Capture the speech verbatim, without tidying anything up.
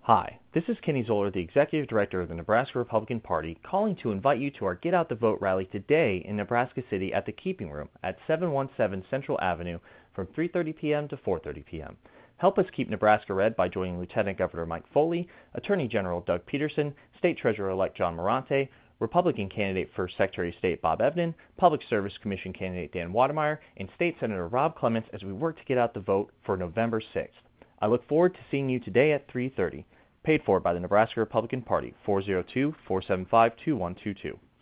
Hi, this is Kenny Zoller, the Executive Director of the Nebraska Republican Party, calling to invite you to our Get Out the Vote rally today in Nebraska City at the Keeping Room at seven one seven Central Avenue from three thirty p m to four thirty p m Help us keep Nebraska red by joining Lieutenant Governor Mike Foley, Attorney General Doug Peterson, State Treasurer-elect John Morante, Republican candidate for Secretary of State Bob Evnen, Public Service Commission candidate Dan Wademeyer, and State Senator Rob Clements as we work to get out the vote for November sixth. I look forward to seeing you today at three thirty. Paid for by the Nebraska Republican Party, four zero two, four seven five, two one two two.